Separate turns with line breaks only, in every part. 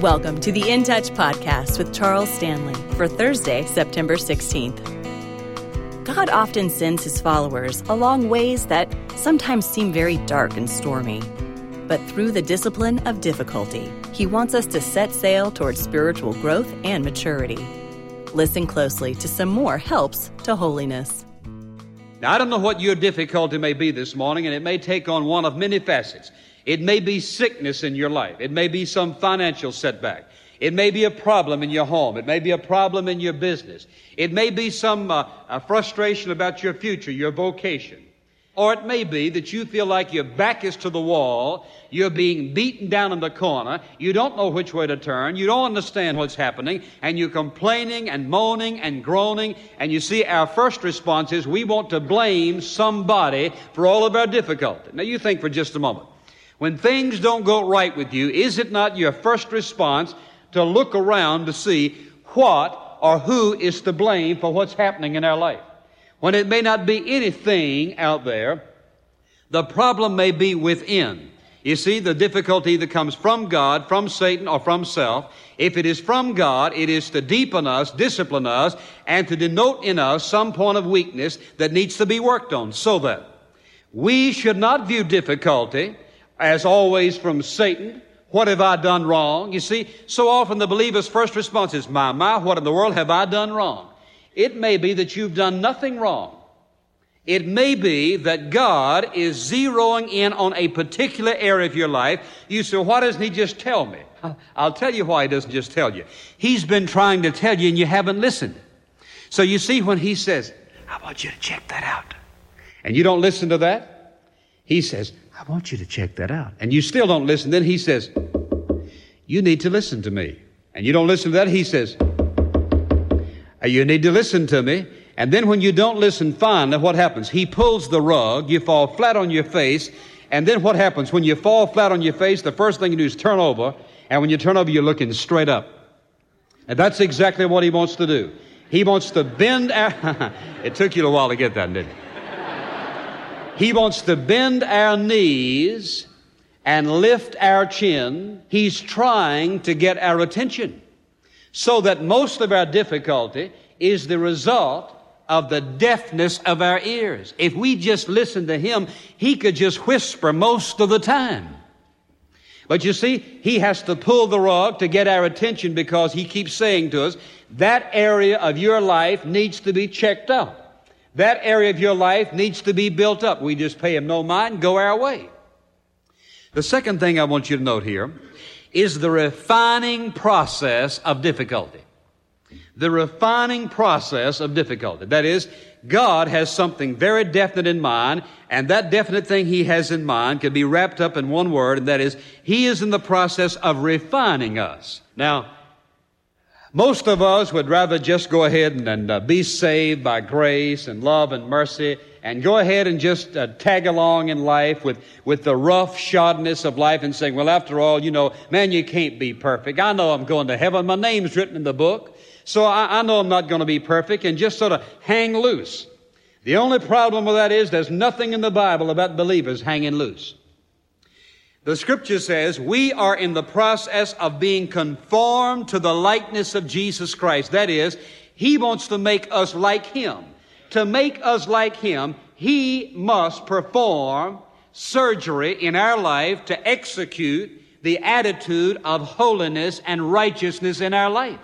Welcome to the In Touch podcast with Charles Stanley for Thursday, September 16th. God often sends His followers along ways that sometimes seem very dark and stormy. But through the discipline of difficulty, He wants us to set sail towards spiritual growth and maturity. Listen closely to some more helps to holiness.
Now, I don't know what your difficulty may be this morning, and it may take on one of many facets. It may be sickness in your life. It may be some financial setback. It may be a problem in your home. It may be a problem in your business. It may be some frustration about your future, your vocation. Or it may be that you feel like your back is to the wall, you're being beaten down in the corner, you don't know which way to turn, you don't understand what's happening, and you're complaining and moaning and groaning, and you see our first response is we want to blame somebody for all of our difficulty. Now you think for just a moment. When things don't go right with you, is it not your first response to look around to see what or who is to blame for what's happening in our life? When it may not be anything out there, the problem may be within. You see, the difficulty either comes from God, from Satan, or from self. If it is from God, it is to deepen us, discipline us, and to denote in us some point of weakness that needs to be worked on, so that we should not view difficulty as always from Satan. What have I done wrong? You see, so often the believer's first response is, my, what in the world have I done wrong? It may be that you've done nothing wrong. It may be that God is zeroing in on a particular area of your life. You say, why doesn't He just tell me? I'll tell you why He doesn't just tell you. He's been trying to tell you and you haven't listened. So you see, when He says, I want you to check that out, and you don't listen to that, He says, I want you to check that out. And you still don't listen. Then He says, you need to listen to me. And you don't listen to that. He says, you need to listen to me. And then when you don't listen, finally, what happens? He pulls the rug. You fall flat on your face. And then what happens? When you fall flat on your face, the first thing you do is turn over. And when you turn over, you're looking straight up. And that's exactly what He wants to do. He wants to bend our... It took you a while to get that, didn't it? He wants to bend our knees and lift our chin. He's trying to get our attention, so that most of our difficulty is the result of the deafness of our ears. If we just listen to Him, He could just whisper most of the time. But you see, He has to pull the rug to get our attention, because He keeps saying to us, that area of your life needs to be checked out. That area of your life needs to be built up. We just pay Him no mind, go our way. The second thing I want you to note here is the refining process of difficulty. The refining process of difficulty. That is, God has something very definite in mind, and that definite thing He has in mind can be wrapped up in one word, and that is, He is in the process of refining us. Now, most of us would rather just go ahead and be saved by grace and love and mercy, and go ahead and just tag along in life with the rough shoddness of life and saying, well, after all, you know, man, you can't be perfect. I know I'm going to heaven. My name's written in the book. So I know I'm not going to be perfect, and just sort of hang loose. The only problem with that is there's nothing in the Bible about believers hanging loose. The Scripture says we are in the process of being conformed to the likeness of Jesus Christ. That is, He wants to make us like Him. To make us like Him, He must perform surgery in our life to execute the attitude of holiness and righteousness in our life.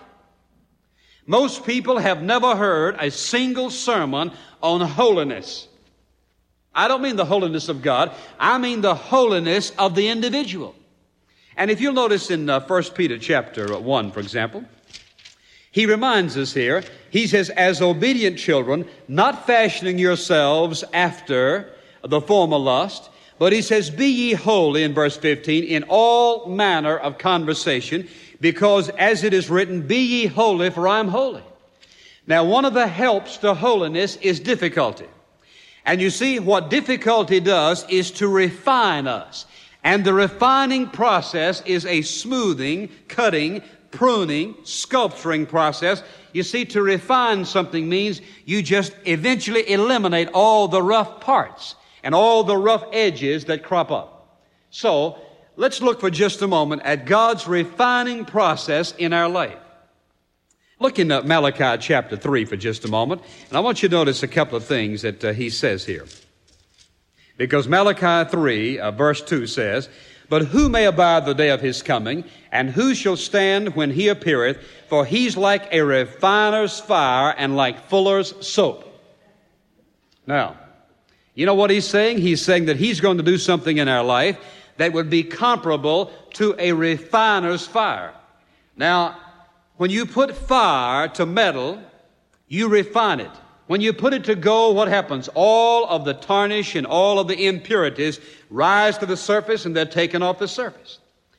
Most people have never heard a single sermon on holiness. I don't mean the holiness of God. I mean the holiness of the individual. And if you'll notice in 1 Peter chapter 1, for example, he reminds us here, he says, as obedient children, not fashioning yourselves after the former lust, but he says, be ye holy, in verse 15, in all manner of conversation, because as it is written, be ye holy, for I am holy. Now, one of the helps to holiness is difficulty. And you see, what difficulty does is to refine us. And the refining process is a smoothing, cutting, pruning, sculpturing process. You see, to refine something means you just eventually eliminate all the rough parts and all the rough edges that crop up. So, let's look for just a moment at God's refining process in our life. Look in Malachi chapter 3 for just a moment, and I want you to notice a couple of things that he says here. Because Malachi 3, verse 2 says, "But who may abide the day of his coming, and who shall stand when he appeareth? For he's like a refiner's fire and like fuller's soap." Now, you know what he's saying? He's saying that he's going to do something in our life that would be comparable to a refiner's fire. Now, when you put fire to metal, you refine it. When you put it to gold, what happens? All of the tarnish and all of the impurities rise to the surface and they're taken off the surface.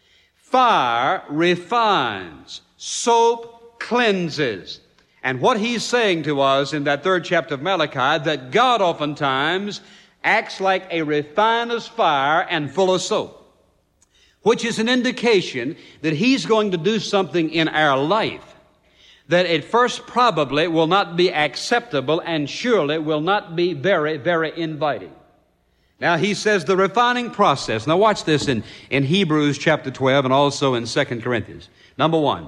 Fire refines. Soap cleanses. And what he's saying to us in that 3rd chapter of Malachi, that God oftentimes acts like a refiner's fire and full of soap, which is an indication that he's going to do something in our life that at first probably will not be acceptable and surely will not be very, very inviting. Now he says the refining process. Now watch this in Hebrews chapter 12 and also in 2 Corinthians. Number 1.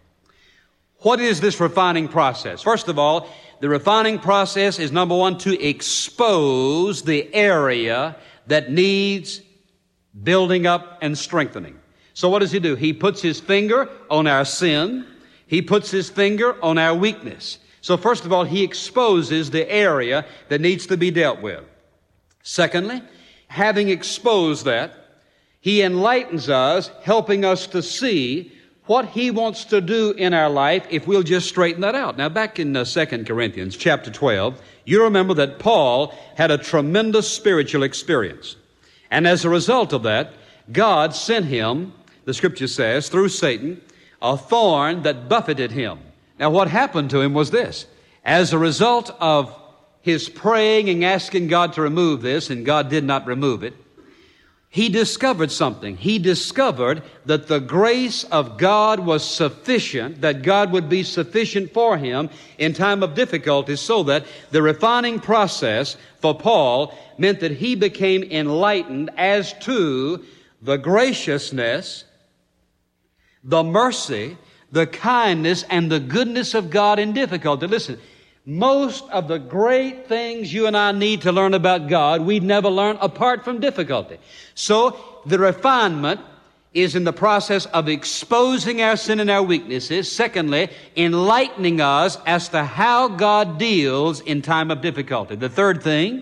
What is this refining process? First of all, the refining process is, number 1, to expose the area that needs building up and strengthening. So what does he do? He puts his finger on our sin. He puts his finger on our weakness. So first of all, he exposes the area that needs to be dealt with. Secondly, having exposed that, he enlightens us, helping us to see what he wants to do in our life if we'll just straighten that out. Now, back in 2 Corinthians chapter 12, you remember that Paul had a tremendous spiritual experience. And as a result of that, God sent him, the Scripture says, through Satan, a thorn that buffeted him. Now, what happened to him was this. As a result of his praying and asking God to remove this, and God did not remove it, he discovered something. He discovered that the grace of God was sufficient, that God would be sufficient for him in time of difficulty, so that the refining process for Paul meant that he became enlightened as to the graciousness, the mercy, the kindness, and the goodness of God in difficulty. Listen, most of the great things you and I need to learn about God, we'd never learn apart from difficulty. So the refinement is in the process of exposing our sin and our weaknesses. Secondly, enlightening us as to how God deals in time of difficulty. The third thing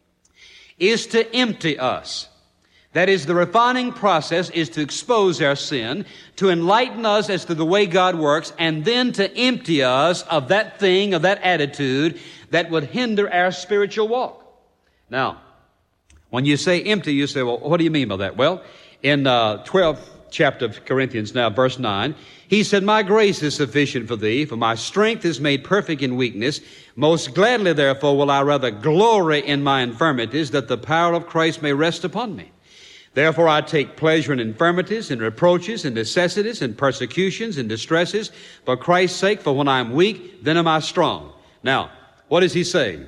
is to empty us. That is, the refining process is to expose our sin, to enlighten us as to the way God works, and then to empty us of that thing, of that attitude that would hinder our spiritual walk. Now, when you say empty, you say, well, what do you mean by that? Well, in 12th chapter of Corinthians now, verse 9, he said, "My grace is sufficient for thee, for my strength is made perfect in weakness. Most gladly, therefore, will I rather glory in my infirmities, that the power of Christ may rest upon me. Therefore I take pleasure in infirmities, in reproaches, in necessities, in persecutions, in distresses, for Christ's sake, for when I am weak, then am I strong." Now, what is he saying?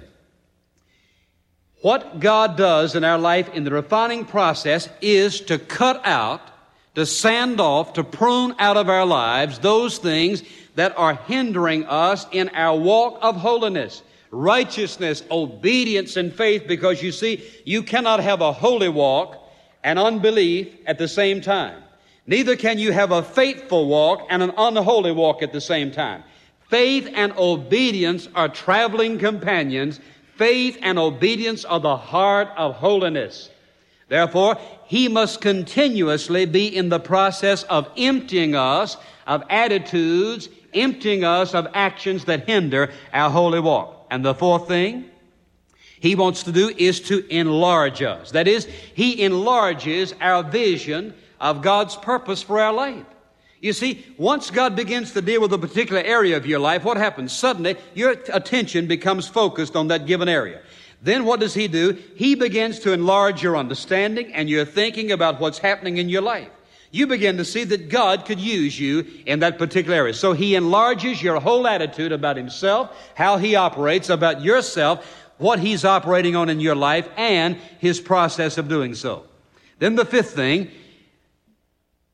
What God does in our life in the refining process is to cut out, to sand off, to prune out of our lives those things that are hindering us in our walk of holiness, righteousness, obedience, and faith, because you see, you cannot have a holy walk and unbelief at the same time. Neither can you have a faithful walk and an unholy walk at the same time. Faith and obedience are traveling companions. Faith and obedience are the heart of holiness. Therefore, he must continuously be in the process of emptying us of attitudes, emptying us of actions that hinder our holy walk. And the fourth thing he wants to do is to enlarge us. That is, he enlarges our vision of God's purpose for our life. You see, once God begins to deal with a particular area of your life, what happens? Suddenly, your attention becomes focused on that given area. Then what does he do? He begins to enlarge your understanding and your thinking about what's happening in your life. You begin to see that God could use you in that particular area. So he enlarges your whole attitude about himself, how he operates, about yourself, what he's operating on in your life, and his process of doing so. Then the fifth thing,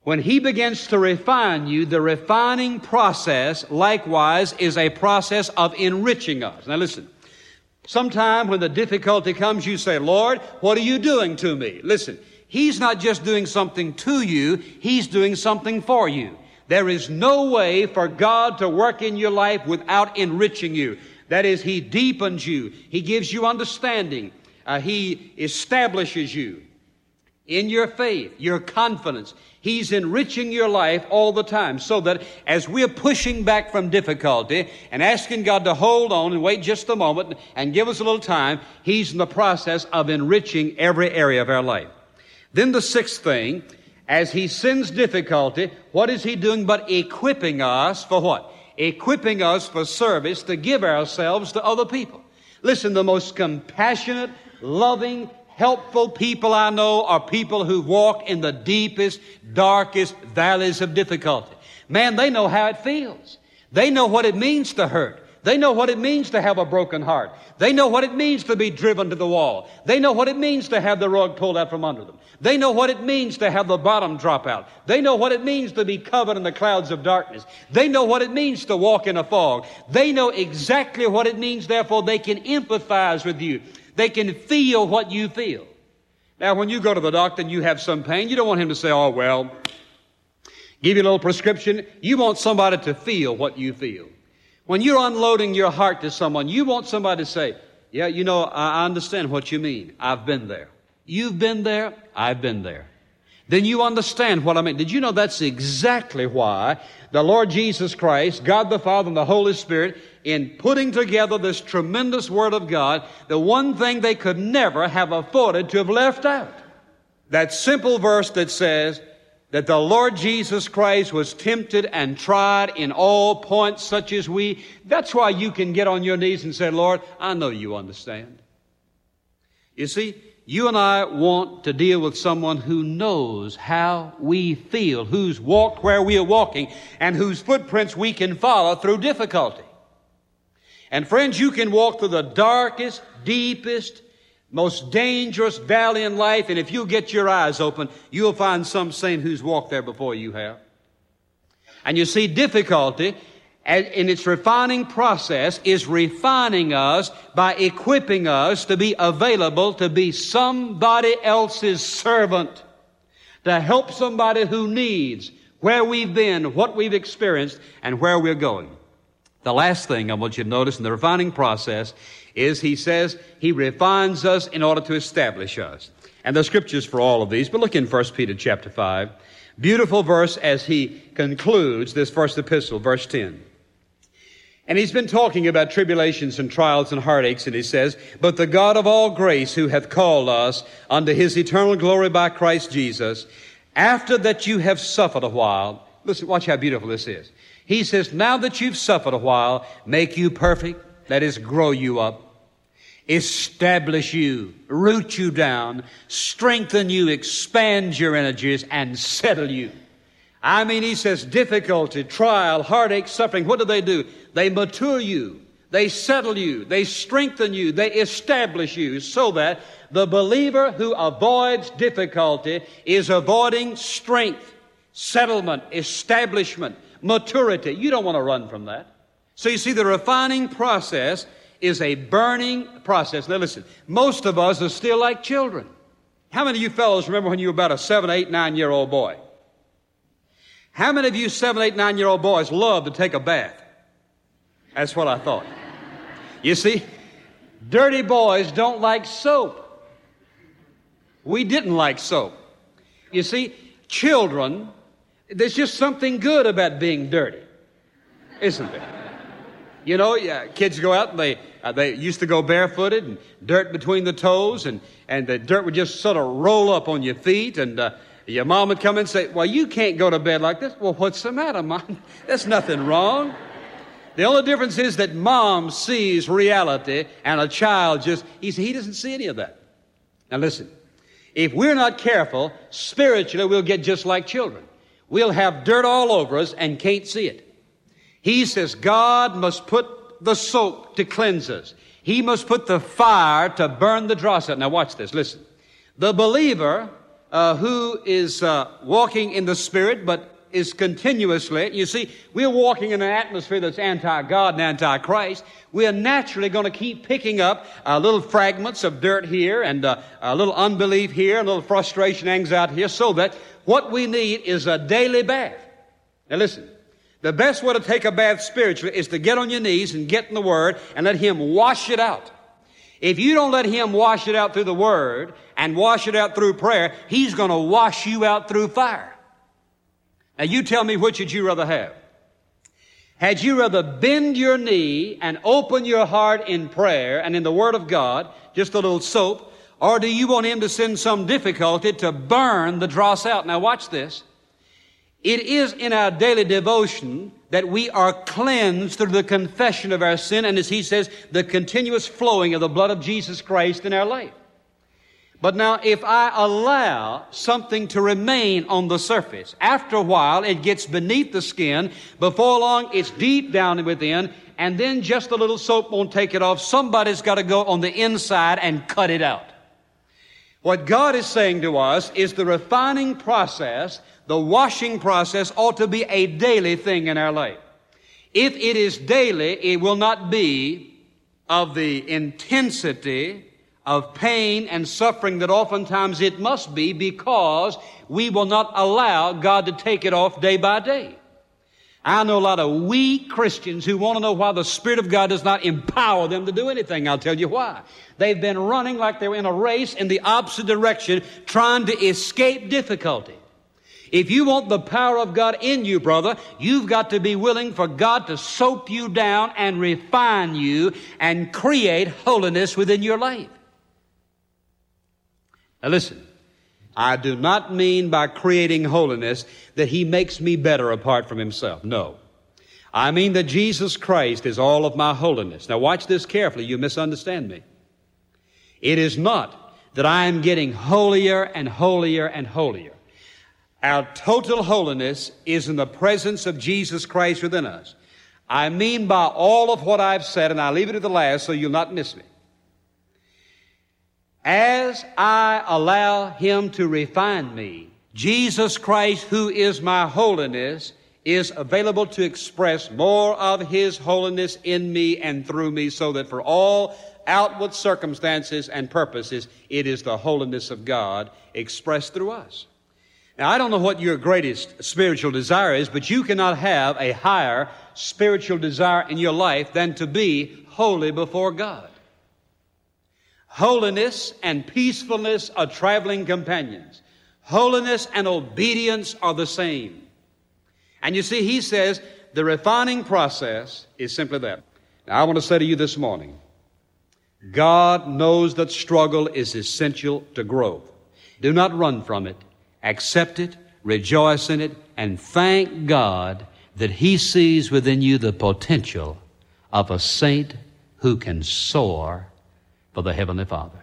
When He begins to refine you, the refining process, likewise, is a process of enriching us. Now listen, sometime when the difficulty comes, you say, Lord, what are you doing to me? Listen, He's not just doing something to you, He's doing something for you. There is no way for God to work in your life without enriching you. That is, He deepens you. He gives you understanding. He establishes you in your faith, your confidence. He's enriching your life all the time, so that as we're pushing back from difficulty and asking God to hold on and wait just a moment and give us a little time, He's in the process of enriching every area of our life. Then the sixth thing, as He sends difficulty, what is He doing but equipping us for what? Equipping us for service to give ourselves to other people. Listen, the most compassionate, loving, helpful people I know are people who walk in the deepest, darkest valleys of difficulty. Man, they know how it feels. They know what it means to hurt. They know what it means to have a broken heart. They know what it means to be driven to the wall. They know what it means to have the rug pulled out from under them. They know what it means to have the bottom drop out. They know what it means to be covered in the clouds of darkness. They know what it means to walk in a fog. They know exactly what it means, therefore they can empathize with you. They can feel what you feel. Now, when you go to the doctor and you have some pain, you don't want him to say, oh, well, give you a little prescription. You want somebody to feel what you feel. When you're unloading your heart to someone, you want somebody to say, yeah, you know, I understand what you mean. I've been there. You've been there. I've been there. Then you understand what I mean. Did you know that's exactly why the Lord Jesus Christ, God the Father and the Holy Spirit, in putting together this tremendous Word of God, the one thing they could never have afforded to have left out, that simple verse that says that the Lord Jesus Christ was tempted and tried in all points such as we. That's why you can get on your knees and say, Lord, I know you understand. You see, you and I want to deal with someone who knows how we feel, who's walked where we are walking, and whose footprints we can follow through difficulty. And friends, you can walk through the darkest, deepest, most dangerous valley in life, and if you get your eyes open, you'll find some saint who's walked there before you have. And you see, difficulty in its refining process is refining us by equipping us to be available to be somebody else's servant, to help somebody who needs where we've been, what we've experienced, and where we're going. The last thing I want you to notice in the refining process is he says he refines us in order to establish us. And the scriptures for all of these, but look in 1 Peter chapter 5. Beautiful verse as he concludes this first epistle, verse 10. And he's been talking about tribulations and trials and heartaches, and he says, but the God of all grace, who hath called us unto His eternal glory by Christ Jesus, after that you have suffered a while. Listen, watch how beautiful this is. He says, now that you've suffered a while, make you perfect, that is, grow you up, establish you, root you down, strengthen you, expand your energies, and settle you. I mean, he says difficulty, trial, heartache, suffering. What do? They mature you. They settle you. They strengthen you. They establish you so that the believer who avoids difficulty is avoiding strength, settlement, establishment, maturity. You don't want to run from that. So you see, the refining process is a burning process. Now listen, most of us are still like children. How many of you fellows remember when you were about a 7, 8, 9-year-old boy? How many of you 7, 8, 9-year-old boys love to take a bath? That's what I thought. You see, dirty boys don't like soap. We didn't like soap. You see, children, there's just something good about being dirty, isn't there? You know, kids go out and they used to go barefooted and dirt between the toes, and the dirt would just sort of roll up on your feet, and your mom would come in and say, well, you can't go to bed like this. Well, what's the matter, Mom? There's nothing wrong. The only difference is that Mom sees reality and a child he doesn't see any of that. Now listen, if we're not careful, spiritually we'll get just like children. We'll have dirt all over us and can't see it. He says God must put the soap to cleanse us. He must put the fire to burn the dross out. Now watch this, listen. The believer who is walking in the Spirit, but is continuously, you see, we're walking in an atmosphere that's anti-God and anti-Christ. We're naturally going to keep picking up little fragments of dirt here and a little unbelief here, a little frustration, anxiety here, so that what we need is a daily bath. Now listen, the best way to take a bath spiritually is to get on your knees and get in the Word and let Him wash it out. If you don't let Him wash it out through the Word and wash it out through prayer, He's going to wash you out through fire. Now you tell me, which would you rather have? Had you rather bend your knee and open your heart in prayer and in the Word of God, just a little soap, or do you want Him to send some difficulty to burn the dross out? Now watch this. It is in our daily devotion that we are cleansed through the confession of our sin, and as he says, the continuous flowing of the blood of Jesus Christ in our life. But now, if I allow something to remain on the surface, after a while it gets beneath the skin, before long it's deep down within, and then just a little soap won't take it off. Somebody's got to go on the inside and cut it out. What God is saying to us is the refining process, the washing process ought to be a daily thing in our life. If it is daily, it will not be of the intensity of pain and suffering that oftentimes it must be, because we will not allow God to take it off day by day. I know a lot of weak Christians who want to know why the Spirit of God does not empower them to do anything. I'll tell you why. They've been running like they were in a race in the opposite direction, trying to escape difficulty. If you want the power of God in you, brother, you've got to be willing for God to soap you down and refine you and create holiness within your life. Now listen, I do not mean by creating holiness that He makes me better apart from Himself. No. I mean that Jesus Christ is all of my holiness. Now watch this carefully. You misunderstand me. It is not that I am getting holier and holier and holier. Our total holiness is in the presence of Jesus Christ within us. I mean by all of what I've said, and I'll leave it at the last so you'll not miss me. As I allow Him to refine me, Jesus Christ, who is my holiness, is available to express more of His holiness in me and through me, so that for all outward circumstances and purposes, it is the holiness of God expressed through us. Now, I don't know what your greatest spiritual desire is, but you cannot have a higher spiritual desire in your life than to be holy before God. Holiness and peacefulness are traveling companions. Holiness and obedience are the same. And you see, he says the refining process is simply that. Now, I want to say to you this morning, God knows that struggle is essential to growth. Do not run from it. Accept it, rejoice in it, and thank God that He sees within you the potential of a saint who can soar for the Heavenly Father.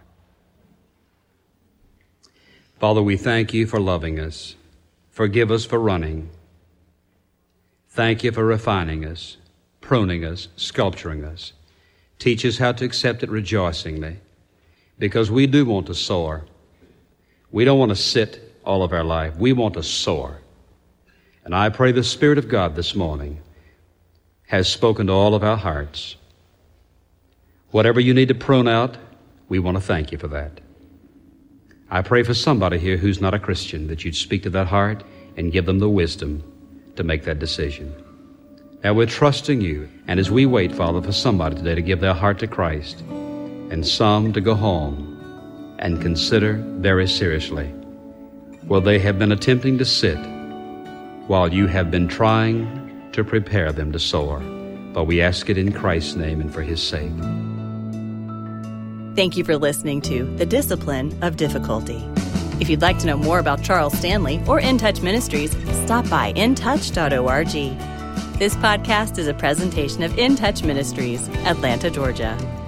Father, we thank You for loving us. Forgive us for running. Thank You for refining us, pruning us, sculpturing us. Teach us how to accept it rejoicingly, because we do want to soar. We don't want to sit all of our life. We want to soar. And I pray the Spirit of God this morning has spoken to all of our hearts. Whatever you need to prune out, we want to thank You for that. I pray for somebody here who's not a Christian, that You'd speak to that heart and give them the wisdom to make that decision. Now we're trusting You, and as we wait, Father, for somebody today to give their heart to Christ, and some to go home and consider very seriously, well, they have been attempting to sit while You have been trying to prepare them to soar. But we ask it in Christ's name and for His sake.
Thank you for listening to The Discipline of Difficulty. If you'd like to know more about Charles Stanley or In Touch Ministries, stop by intouch.org. This podcast is a presentation of In Touch Ministries, Atlanta, Georgia.